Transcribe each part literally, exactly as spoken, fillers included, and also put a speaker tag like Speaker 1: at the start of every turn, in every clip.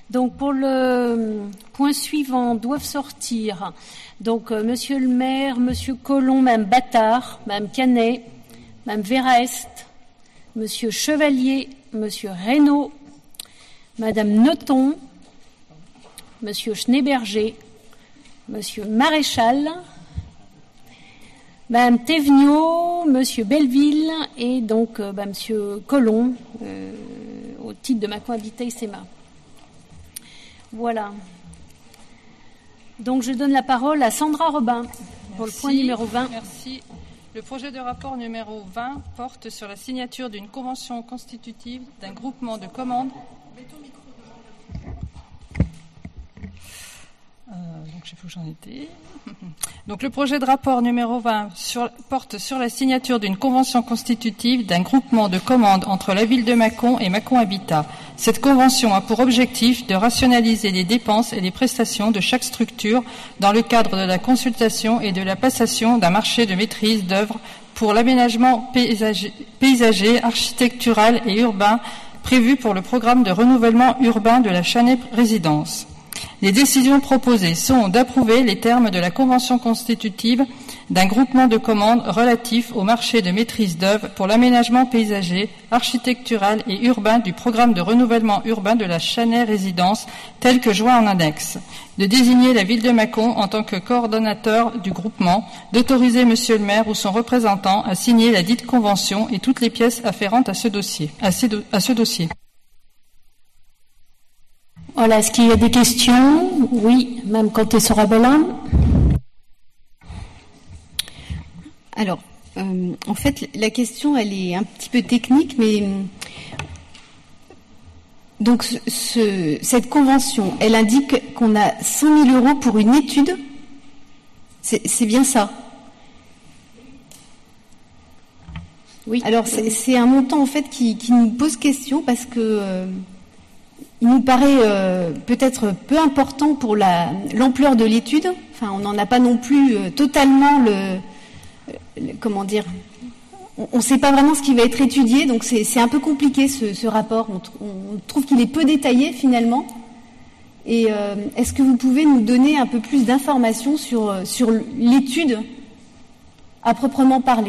Speaker 1: Donc pour le point suivant, doivent sortir donc euh, Monsieur le maire, Monsieur Collomb, Madame Battard, Madame Canet, Madame Verhaest, Monsieur Chevalier, Monsieur Reynaud, Madame Nothomb, Monsieur Schneeberger, Monsieur Maréchal, Madame Thévenot, Monsieur Belleville et donc euh, bah, Monsieur Collomb euh, au titre de Mâcon Habitat I C E M A. Voilà. Donc je donne la parole à Sandra Robin pour
Speaker 2: Merci,
Speaker 1: le point numéro vingt.
Speaker 2: Merci. Le projet de rapport numéro vingt porte sur la signature d'une convention constitutive d'un groupement de commandes. Euh, donc je sais plus où j'en étais. Donc le projet de rapport numéro vingt sur, porte sur la signature d'une convention constitutive d'un groupement de commandes entre la ville de Mâcon et Mâcon Habitat. Cette convention a pour objectif de rationaliser les dépenses et les prestations de chaque structure dans le cadre de la consultation et de la passation d'un marché de maîtrise d'œuvre pour l'aménagement paysager, paysager, architectural et urbain prévu pour le programme de renouvellement urbain de la Chanay Résidence. Les décisions proposées sont d'approuver les termes de la convention constitutive d'un groupement de commandes relatif au marché de maîtrise d'œuvre pour l'aménagement paysager, architectural et urbain du programme de renouvellement urbain de la Chanay Résidence tel que joint en annexe, de désigner la ville de Mâcon en tant que coordonnateur du groupement, d'autoriser monsieur le maire ou son représentant à signer la dite convention et toutes les pièces afférentes à ce dossier. À ce, do- à ce dossier.
Speaker 1: Voilà, est-ce qu'il y a des questions? Oui, même Comtesse Sorabella.
Speaker 3: Alors, euh, en fait, la question, elle est un petit peu technique, mais donc ce, ce, cette convention, elle indique qu'on a cent mille euros pour une étude. C'est, c'est bien ça?
Speaker 1: Oui.
Speaker 3: Alors, c'est, c'est un montant, en fait, qui, qui nous pose question parce que euh, il nous paraît euh, peut-être peu important pour la, l'ampleur de l'étude. Enfin, on n'en a pas non plus euh, totalement le, le... Comment dire, on ne sait pas vraiment ce qui va être étudié, donc c'est, c'est un peu compliqué ce, ce rapport. On, on trouve qu'il est peu détaillé finalement. Et euh, est-ce que vous pouvez nous donner un peu plus d'informations sur, sur l'étude à proprement parler?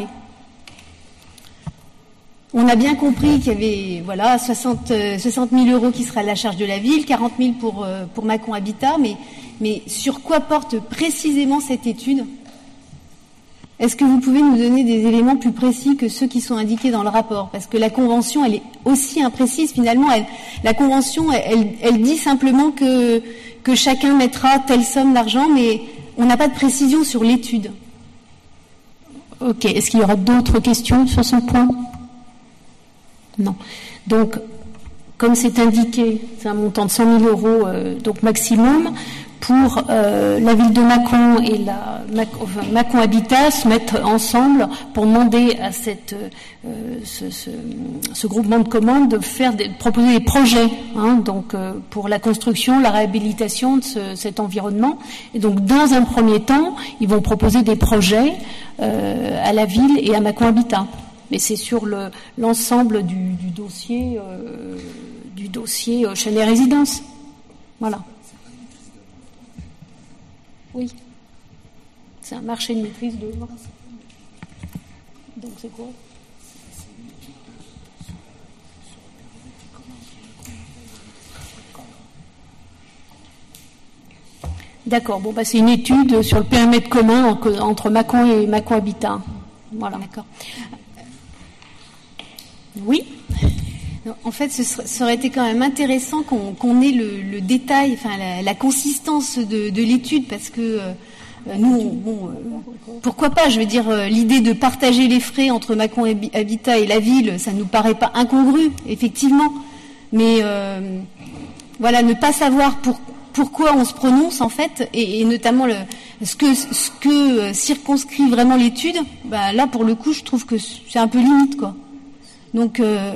Speaker 3: On a bien compris qu'il y avait voilà soixante mille euros qui sera à la charge de la ville, quarante mille pour pour Mâcon Habitat, mais mais sur quoi porte précisément cette étude? Est-ce que vous pouvez nous donner des éléments plus précis que ceux qui sont indiqués dans le rapport? Parce que la convention, elle est aussi imprécise finalement. Elle, la convention, elle, elle dit simplement que que chacun mettra telle somme d'argent, mais on n'a pas de précision sur l'étude.
Speaker 1: Ok. Est-ce qu'il y aura d'autres questions sur ce point? Non. Donc, comme c'est indiqué, c'est un montant de cent mille euros, euh, donc maximum, pour euh, la ville de Mâcon et la Mâcon, enfin, Mâcon Habitat se mettre ensemble pour demander à cette, euh, ce, ce, ce groupement de commandes de faire des, de proposer des projets, hein, donc euh, pour la construction, la réhabilitation de ce, cet environnement. Et donc, dans un premier temps, ils vont proposer des projets euh, à la ville et à Mâcon Habitat. Mais c'est sur le, l'ensemble du, du dossier, euh, du dossier euh, Chanay Résidence. Voilà. Oui. C'est un marché de maîtrise d'œuvre. Donc c'est quoi? D'accord. Bon, bah c'est une étude sur le périmètre commun entre Mâcon et Mâcon Habitat. Voilà.
Speaker 3: D'accord. Oui. En fait, ce serait, ça aurait été quand même intéressant qu'on, qu'on ait le, le détail, enfin la, la consistance de, de l'étude, parce que euh, nous, on, bon, euh, pourquoi pas, je veux dire, euh, l'idée de partager les frais entre Mâcon Habitat et la ville, ça nous paraît pas incongru, effectivement, mais euh, voilà, ne pas savoir pour, pourquoi on se prononce en fait, et, et notamment le, ce que ce que circonscrit vraiment l'étude, bah, là pour le coup, je trouve que c'est un peu limite, quoi. Donc, euh,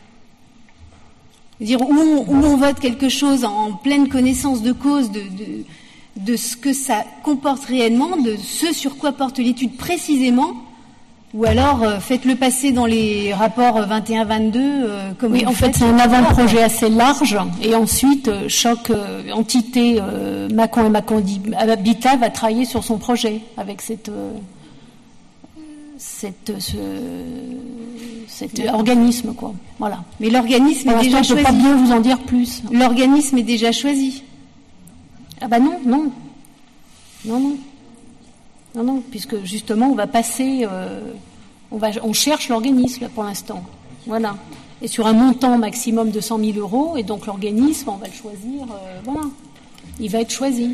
Speaker 3: dire où on, où on vote quelque chose en pleine connaissance de cause de, de, de ce que ça comporte réellement, de ce sur quoi porte l'étude précisément, Ou alors euh, faites-le passer dans les rapports vingt et un vingt-deux euh, comme
Speaker 1: oui,
Speaker 3: vous
Speaker 1: en fait,
Speaker 3: faites.
Speaker 1: c'est un avant-projet assez large, et ensuite, euh, chaque euh, entité euh, Mâcon et Mâcon Habitat va travailler sur son projet avec cette, euh, cette, ce, cet organisme, quoi. Voilà.
Speaker 3: Mais l'organisme
Speaker 1: Pour
Speaker 3: est déjà
Speaker 1: l'instant, je ne
Speaker 3: choisi.
Speaker 1: peux pas bien vous en dire plus.
Speaker 3: L'organisme est déjà choisi.
Speaker 1: Ah bah non, non, non, non, non, non, puisque justement, on va passer, euh, on va, on cherche l'organisme là, pour l'instant. Voilà. Et sur un montant maximum de cent mille euros, et donc l'organisme, on va le choisir, euh, voilà. Il va être choisi.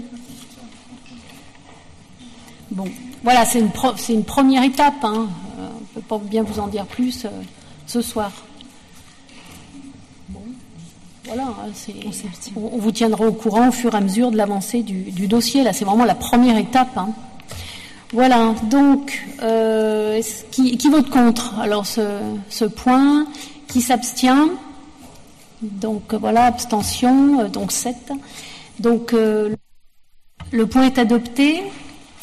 Speaker 1: Bon, voilà, c'est une, pro- c'est une première étape, hein. Euh, on ne peut pas bien vous en dire plus euh, ce soir. Bon, voilà, hein, c'est, on, on vous tiendra au courant au fur et à mesure de l'avancée du, du dossier. Là, c'est vraiment la première étape, hein. Voilà, donc, euh, qui, qui vote contre alors ce, ce point, qui s'abstient, donc voilà, abstention, donc sept. Donc euh, le point est adopté.